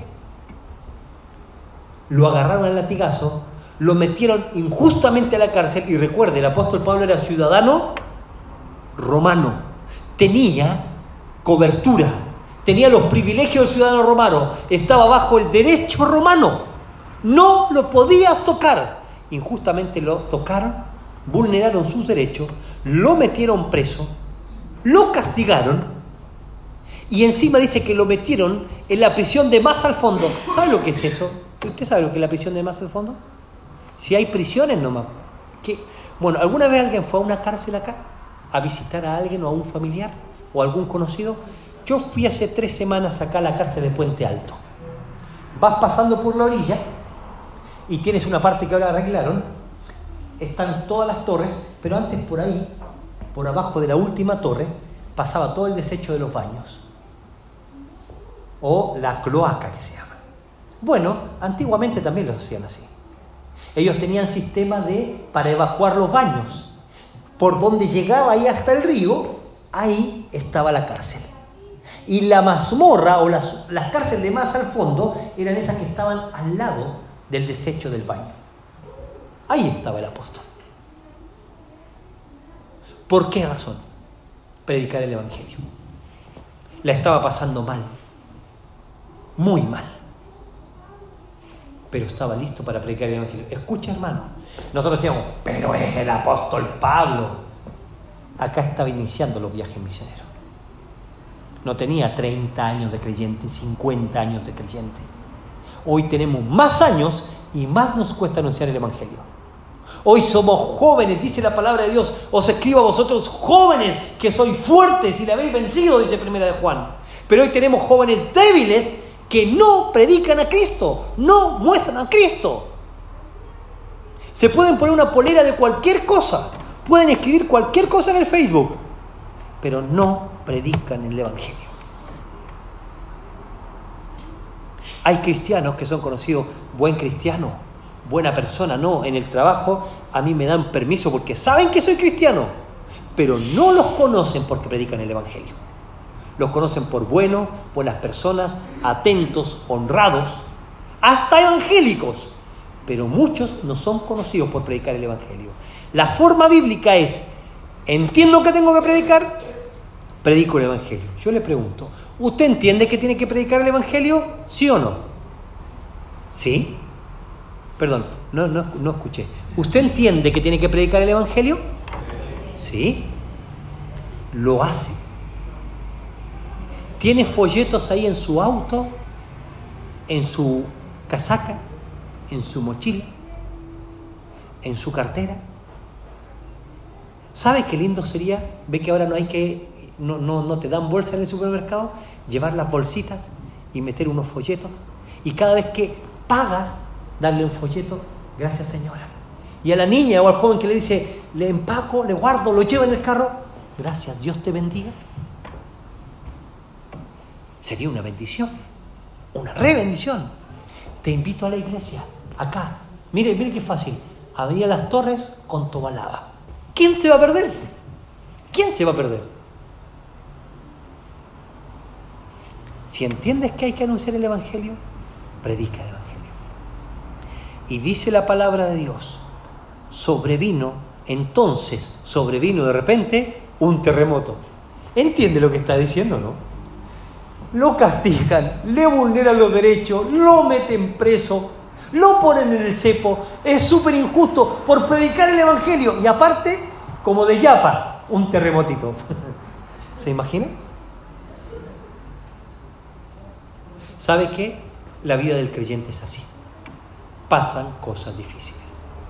lo agarraron al latigazo, lo metieron injustamente a la cárcel, y recuerde, el apóstol Pablo era ciudadano romano, tenía cobertura, tenía los privilegios del ciudadano romano, estaba bajo el derecho romano, no lo podías tocar. Injustamente lo tocaron, vulneraron sus derechos, lo metieron preso, lo castigaron y encima dice que lo metieron en la prisión de más al fondo. ¿Sabe lo que es eso? ¿Usted sabe lo que es la prisión de más al fondo? Si hay prisiones nomás. ¿Qué? Bueno, ¿alguna vez alguien fue a una cárcel acá a visitar a alguien o a un familiar o a algún conocido? Yo fui hace tres semanas acá a la cárcel de Puente Alto. Vas pasando por la orilla y tienes una parte que ahora arreglaron. Están todas las torres, pero antes por ahí, por abajo de la última torre, pasaba todo el desecho de los baños. O la cloaca, que se llama. Bueno, antiguamente también los hacían así. Ellos tenían sistema de, para evacuar los baños. Por donde llegaba ahí hasta el río, ahí estaba la cárcel. Y la mazmorra o las, las cárceles de más al fondo eran esas que estaban al lado del desecho del baño. Ahí estaba el apóstol. ¿Por qué razón? Predicar el Evangelio. La estaba pasando mal. Muy mal. Pero estaba listo para predicar el Evangelio. Escucha, hermano. Nosotros decíamos, pero es el apóstol Pablo. acá estaba iniciando los viajes misioneros. No tenía treinta años de creyente, cincuenta años de creyente. Hoy tenemos más años y más nos cuesta anunciar el Evangelio. Hoy somos jóvenes, dice la palabra de Dios. Os escribo a vosotros jóvenes que sois fuertes y le habéis vencido, dice Primera de Juan. Pero hoy tenemos jóvenes débiles que no predican a Cristo, no muestran a Cristo. Se pueden poner una polera de cualquier cosa, pueden escribir cualquier cosa en el Facebook, pero no predican el Evangelio. Hay cristianos que son conocidos buen cristiano, buena persona. No, en el trabajo a mí me dan permiso porque saben que soy cristiano, pero no los conocen porque predican el Evangelio. Los conocen por buenos, buenas personas, atentos, honrados, hasta evangélicos, pero muchos no son conocidos por predicar el Evangelio. La forma bíblica es: entiendo que tengo que predicar, predico el Evangelio. Yo le pregunto, ¿usted entiende que tiene que predicar el Evangelio? ¿Sí o no? ¿Sí? Perdón, no, no, no escuché. ¿Usted entiende que tiene que predicar el Evangelio? ¿Sí? ¿Lo hace? ¿Tiene folletos ahí en su auto, en su casaca, en su mochila, en su cartera? ¿Sabe qué lindo sería? Ve que ahora no hay que, no, no, no te dan bolsa en el supermercado, llevar las bolsitas y meter unos folletos, y cada vez que pagas, darle un folleto, gracias señora. Y a la niña o al joven que le dice, le empaco, le guardo, lo llevo en el carro, gracias, Dios te bendiga. Sería una bendición, una re bendición. Te invito a la iglesia, acá. Mire, mire qué fácil. Avenida Las Torres con Tobalaba. ¿Quién se va a perder? ¿Quién se va a perder? Si entiendes que hay que anunciar el Evangelio, predica el Evangelio. Y dice la palabra de Dios, sobrevino, entonces sobrevino de repente un terremoto. ¿Entiende lo que está diciendo, no? Lo castigan, le vulneran los derechos, lo meten preso, lo ponen en el cepo. Es súper injusto por predicar el Evangelio. Y aparte, como de yapa, un terremotito. ¿Se imagina? ¿Sabe qué? La vida del creyente es así. Pasan cosas difíciles.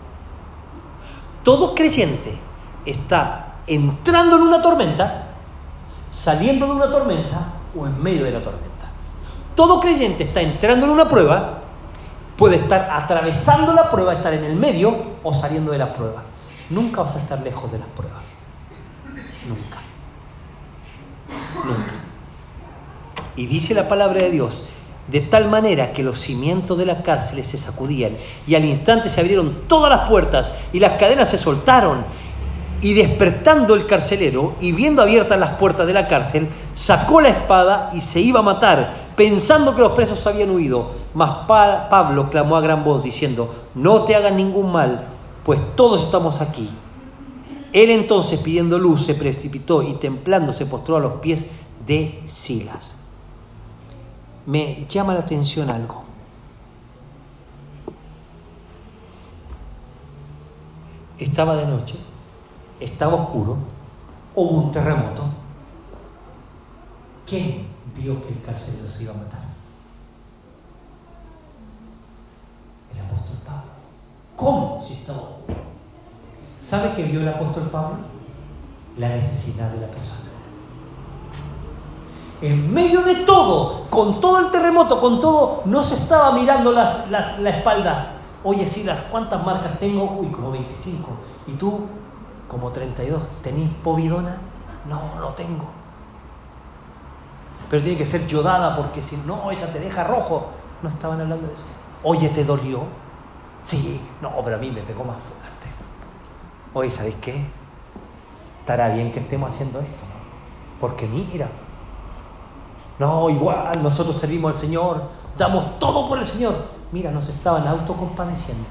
Todo creyente está entrando en una tormenta, saliendo de una tormenta o en medio de la tormenta. Todo creyente está entrando en una prueba, puede estar atravesando la prueba, estar en el medio o saliendo de la prueba. Nunca vas a estar lejos de las pruebas. Nunca. Nunca. Y dice la palabra de Dios, de tal manera que los cimientos de las cárceles se sacudían y al instante se abrieron todas las puertas y las cadenas se soltaron. Y despertando el carcelero y viendo abiertas las puertas de la cárcel, sacó la espada y se iba a matar, pensando que los presos habían huido. Mas pa- Pablo clamó a gran voz diciendo, no te hagan ningún mal, pues todos estamos aquí. Él entonces, pidiendo luz, se precipitó y temblando se postró a los pies de Silas. Me llama la atención algo. Estaba de noche. Estaba oscuro, hubo un terremoto. ¿Quién vio que el carcelero se iba a matar? El apóstol Pablo. ¿Cómo? Si estaba oscuro. ¿Sabe qué vio el apóstol Pablo? La necesidad de la persona. En medio de todo, con todo el terremoto, con todo, no se estaba mirando las, las, la espalda. Oye, Silas, ¿cuántas marcas tengo? Uy, como veinticinco. ¿Y tú? Como treinta y dos. ¿Tenís povidona? No, no tengo. Pero tiene que ser yodada porque si no, esa te deja rojo. No estaban hablando de eso. Oye, ¿te dolió? Sí. No, pero a mí me pegó más fuerte. Oye, ¿sabéis qué? Estará bien que estemos haciendo esto, ¿no? Porque mira. No, igual, nosotros servimos al Señor. Damos todo por el Señor. Mira, nos estaban autocompadeciendo.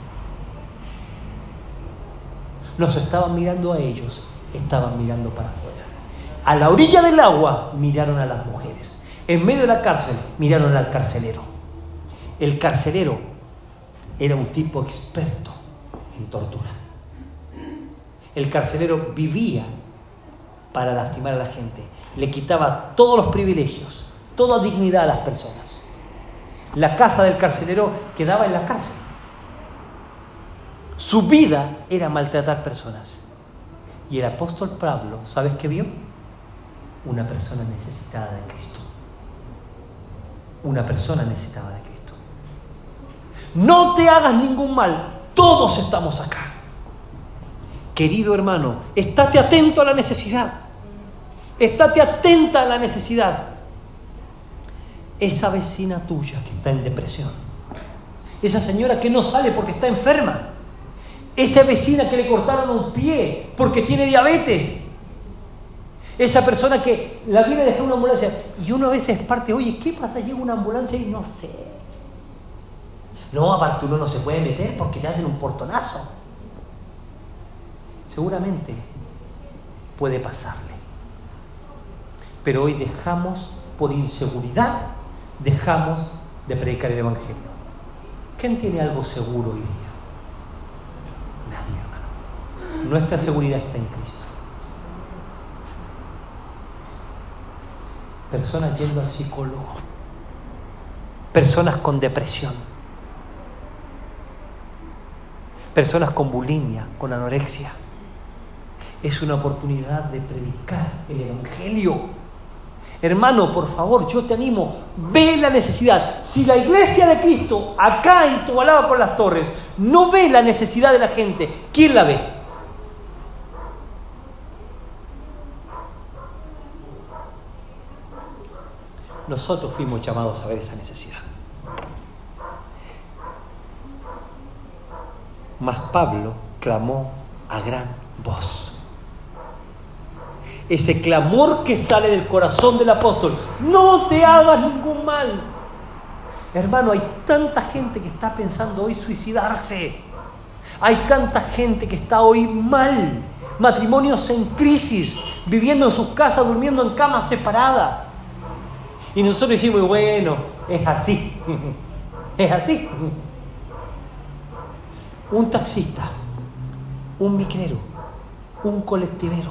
Nos estaban mirando a ellos, estaban mirando para afuera. A la orilla del agua miraron a las mujeres. En medio de la cárcel miraron al carcelero. El carcelero era un tipo experto en tortura. El carcelero vivía para lastimar a la gente. Le quitaba todos los privilegios, toda dignidad a las personas. La casa del carcelero quedaba en la cárcel. Su vida era maltratar personas. Y el apóstol Pablo, ¿sabes qué vio? Una persona necesitada de Cristo. Una persona necesitada de Cristo. No te hagas ningún mal. Todos estamos acá. Querido hermano, estate atento a la necesidad. Estate atenta a la necesidad. Esa vecina tuya que está en depresión. Esa señora que no sale porque está enferma. Esa vecina que le cortaron un pie porque tiene diabetes. Esa persona que la viene a dejar una ambulancia. Y uno a veces parte, oye, ¿qué pasa? Llega una ambulancia y no sé. No, aparte uno no se puede meter porque te hacen un portonazo. Seguramente puede pasarle. Pero hoy dejamos, por inseguridad, dejamos de predicar el Evangelio. ¿Quién tiene algo seguro hoy día? Nadie, hermano. Nuestra seguridad está en Cristo. Personas yendo al psicólogo. Personas con depresión. Personas con bulimia, con anorexia. Es una oportunidad de predicar el Evangelio. Hermano, por favor, yo te animo, ve la necesidad. Si la iglesia de Cristo, acá en Tobalaba con las Torres, no ve la necesidad de la gente, ¿quién la ve? Nosotros fuimos llamados a ver esa necesidad. Mas Pablo clamó a gran voz. Ese clamor que sale del corazón del apóstol: no te hagas ningún mal. Hermano, hay tanta gente que está pensando hoy suicidarse. Hay tanta gente que está hoy mal. Matrimonios en crisis, viviendo en sus casas, durmiendo en camas separadas. Y nosotros decimos, bueno, es así. Es así. Un taxista, un micrero, un colectivero,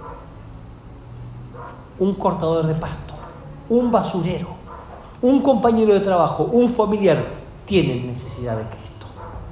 un cortador de pasto, un basurero, un compañero de trabajo, un familiar, tienen necesidad de Cristo.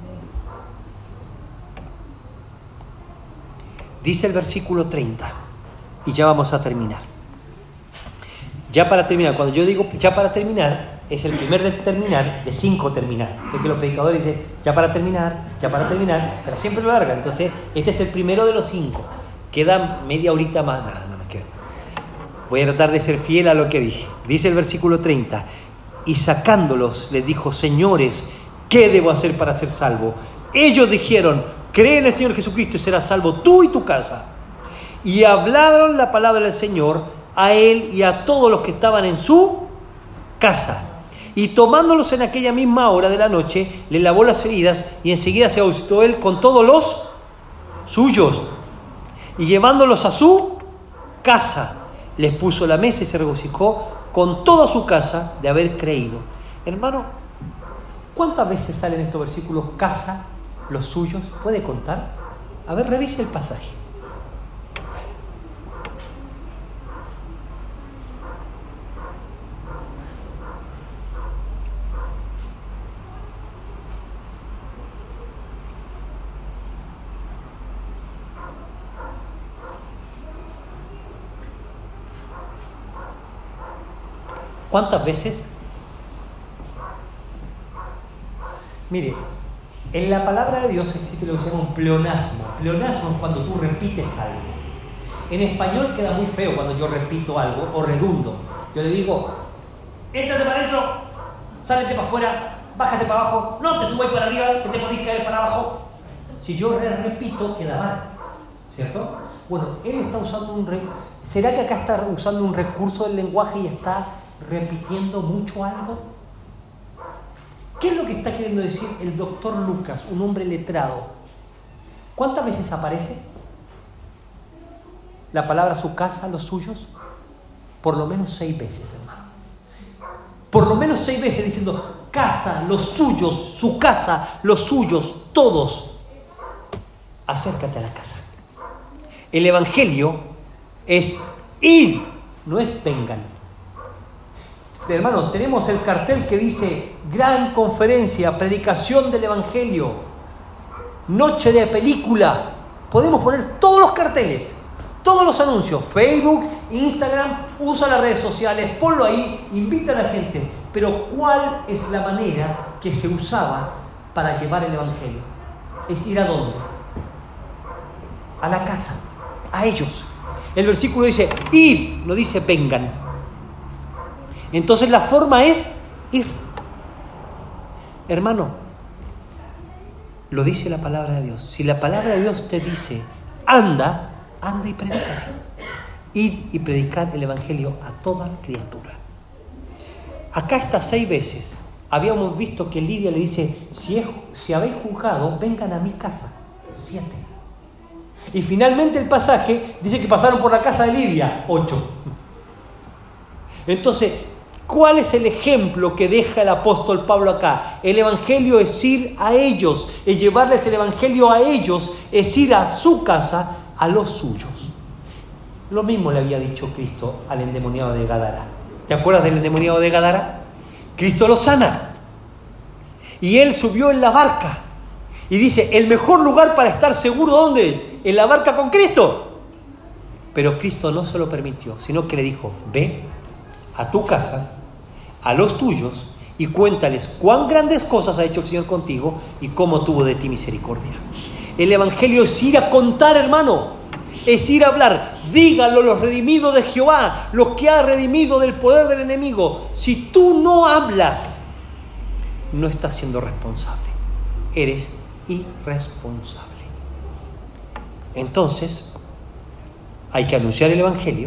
Dice el versículo treinta, y ya vamos a terminar. Ya para terminar, cuando yo digo ya para terminar, es el primer de terminar, de cinco terminar. Es que los predicadores dicen ya para terminar, ya para terminar, pero siempre lo largan. Entonces, este es el primero de los cinco. Queda media horita más. Nada, no me queda. Voy a tratar de ser fiel a lo que dije. Dice el versículo treinta, y sacándolos les dijo: señores, ¿qué debo hacer para ser salvo? Ellos dijeron: cree en el Señor Jesucristo y serás salvo tú y tu casa. Y hablaron la palabra del Señor a él y a todos los que estaban en su casa. Y tomándolos en aquella misma hora de la noche, le lavó las heridas y enseguida se bautizó él con todos los suyos. Y llevándolos a su casa, les puso la mesa y se regocijó con toda su casa de haber creído. Hermano, ¿cuántas veces salen estos versículos casa, los suyos? ¿Puede contar? A ver, revise el pasaje. ¿Cuántas veces? Mire, en la palabra de Dios existe lo que se llama un pleonasmo. Pleonasmo es cuando tú repites algo. En español queda muy feo cuando yo repito algo o redundo. Yo le digo: éntrate para adentro, sálete para afuera, bájate para abajo, no te subas para arriba, que te podés caer para abajo. Si yo re repito, queda mal, ¿cierto? Bueno, él está usando un... Re... ¿Será que acá está usando un recurso del lenguaje y está repitiendo mucho algo? ¿Qué es lo que está queriendo decir el doctor Lucas, un hombre letrado? ¿Cuántas veces aparece la palabra su casa, los suyos? Por lo menos seis veces, hermano. Por lo menos seis veces diciendo casa, los suyos, su casa, los suyos, todos. Acércate a la casa. El Evangelio Es id, no es vengan. Hermano, tenemos el cartel que dice gran conferencia, predicación del Evangelio, noche de película. Podemos poner todos los carteles, todos los anuncios, Facebook, Instagram, usa las redes sociales, ponlo ahí, invita a la gente. Pero ¿cuál es la manera que se usaba para llevar el Evangelio? Es ir a dónde? A la casa, a ellos. El versículo dice ir, no dice vengan. Entonces la forma es ir. Hermano, lo dice la palabra de Dios. Si la palabra de Dios te dice anda, anda y predica. Id y predicar el Evangelio a toda criatura. Acá estas seis veces habíamos visto que Lidia le dice, si, es, si habéis juzgado, vengan a mi casa. Siete. Y finalmente el pasaje dice que pasaron por la casa de Lidia. Ocho. Entonces, ¿cuál es el ejemplo que deja el apóstol Pablo acá? El Evangelio es ir a ellos, es llevarles el Evangelio a ellos, es ir a su casa, a los suyos. Lo mismo le había dicho Cristo al endemoniado de Gadara. ¿Te acuerdas del endemoniado de Gadara? Cristo lo sana. Y él subió en la barca. Y dice, el mejor lugar para estar seguro, ¿dónde es? En la barca con Cristo. Pero Cristo no se lo permitió, sino que le dijo, ve a tu casa, a los tuyos, y cuéntales cuán grandes cosas ha hecho el Señor contigo y cómo tuvo de ti misericordia. El Evangelio es ir a contar, hermano. Es ir a hablar. Díganlo los redimidos de Jehová, los que ha redimido del poder del enemigo. Si tú no hablas, no estás siendo responsable. Eres irresponsable. Entonces, hay que anunciar el Evangelio.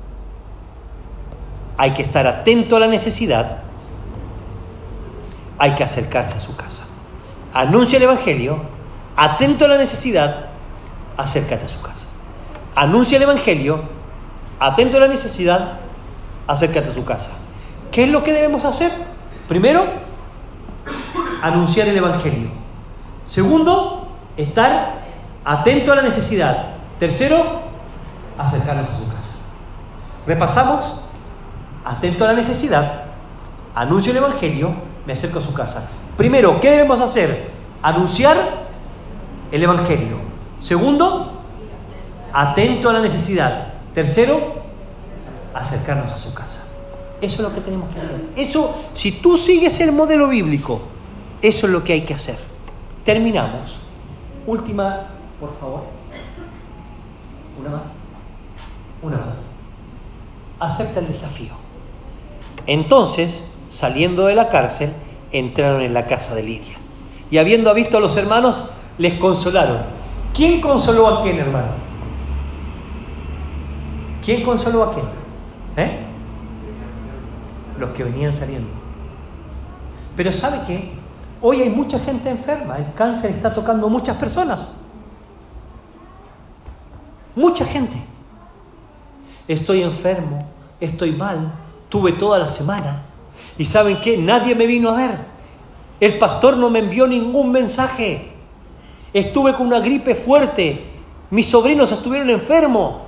Hay que estar atento a la necesidad. Hay que acercarse a su casa. Anuncia el Evangelio. Atento a la necesidad. Acércate a su casa. Anuncia el Evangelio, atento a la necesidad, acércate a su casa. ¿Qué es lo que debemos hacer? Primero, anunciar el Evangelio. Segundo, estar atento a la necesidad. Tercero, acercarnos a su casa. Repasamos, atento a la necesidad, anuncio el Evangelio, me acerco a su casa. Primero, ¿qué debemos hacer? Anunciar el Evangelio. Segundo, atento a la necesidad. Tercero, acercarnos a su casa. Eso es lo que tenemos que hacer. Eso, si tú sigues el modelo bíblico, eso es lo que hay que hacer. Terminamos. Última, por favor. Una más. Una más. Acepta el desafío. Entonces, saliendo de la cárcel, entraron en la casa de Lidia. Y habiendo visto a los hermanos, les consolaron. ¿Quién consoló a quién, hermano? ¿Quién consoló a quién? ¿Eh? Los que venían saliendo. Pero ¿sabe qué? Hoy hay mucha gente enferma. El cáncer está tocando a muchas personas. Mucha gente. Estoy enfermo, estoy mal, tuve toda la semana. ¿Y saben qué? Nadie me vino a ver. El pastor no me envió ningún mensaje. Estuve con una gripe fuerte. Mis sobrinos estuvieron enfermos.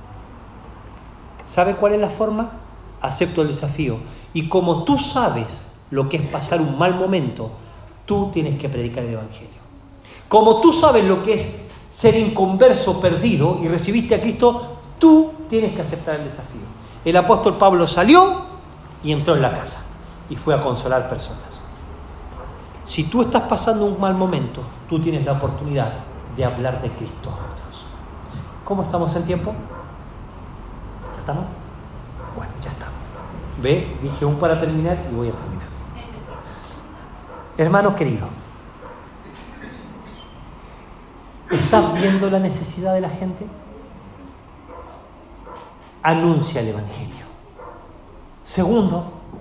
¿Sabe cuál es la forma? Acepto el desafío. Y como tú sabes lo que es pasar un mal momento, tú tienes que predicar el Evangelio. Como tú sabes lo que es ser inconverso, perdido, y recibiste a Cristo, tú tienes que aceptar el desafío. El apóstol Pablo salió y entró en la casa y fue a consolar personas. Si tú estás pasando un mal momento, tú tienes la oportunidad de hablar de Cristo a otros. ¿Cómo estamos en tiempo? ¿Ya estamos? Bueno, ya estamos. Ve, dije un para terminar y voy a terminar. Hermano querido, ¿estás viendo la necesidad de la gente? Anuncia el Evangelio. Segundo,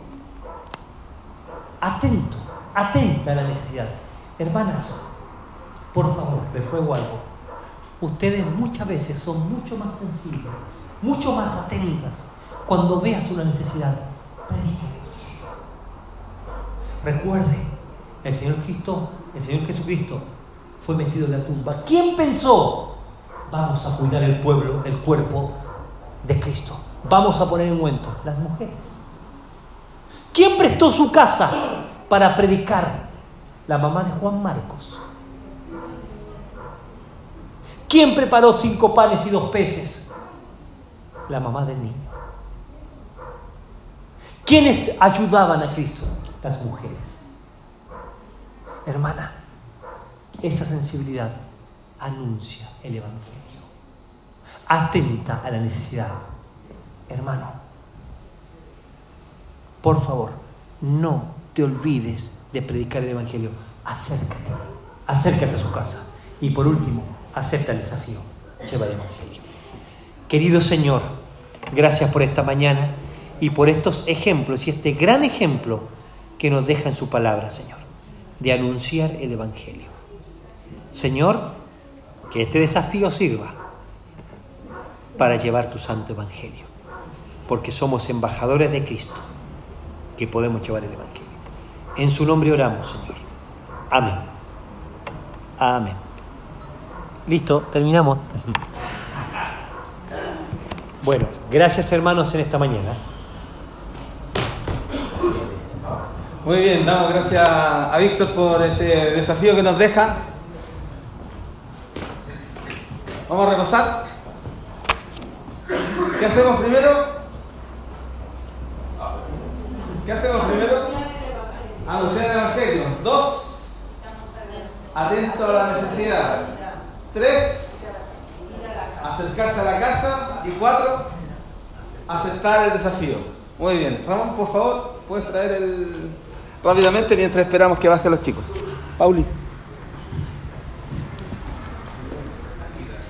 atento, atenta a la necesidad. Hermanas, por favor, les ruego algo. Ustedes muchas veces son mucho más sensibles, mucho más atentas. Cuando veas una necesidad, predica el Evangelio. Recuerde, el Señor Cristo, el Señor Jesucristo fue metido en la tumba. ¿Quién pensó? Vamos a cuidar el pueblo, el cuerpo de Cristo. Vamos a poner en cuenta las mujeres. ¿Quién prestó su casa para predicar? La mamá de Juan Marcos. ¿Quién preparó cinco panes y dos peces? La mamá del niño. ¿Quiénes ayudaban a Cristo? Las mujeres. Hermana, esa sensibilidad anuncia el Evangelio. Atenta a la necesidad. Hermano, por favor, no te olvides de predicar el Evangelio. Acércate, acércate a su casa. Y por último, acepta el desafío. Lleva el Evangelio. Querido Señor, gracias por esta mañana y por estos ejemplos y este gran ejemplo que nos deja en su palabra, Señor, de anunciar el Evangelio. Señor, que este desafío sirva para llevar tu santo Evangelio, porque somos embajadores de Cristo que podemos llevar el Evangelio. En su nombre oramos, Señor. Amén. Amén. Listo, terminamos. Bueno, gracias hermanos en esta mañana. Muy bien, damos gracias a Víctor por este desafío que nos deja. Vamos a repasar. ¿Qué hacemos primero? ¿Qué hacemos primero? Anunciar el Evangelio. Dos, atento a la necesidad. Tres, acercarse a la casa. Y cuatro, aceptar el desafío. Muy bien. Ramón, por favor, puedes traer el... rápidamente mientras esperamos que bajen los chicos. Pauli.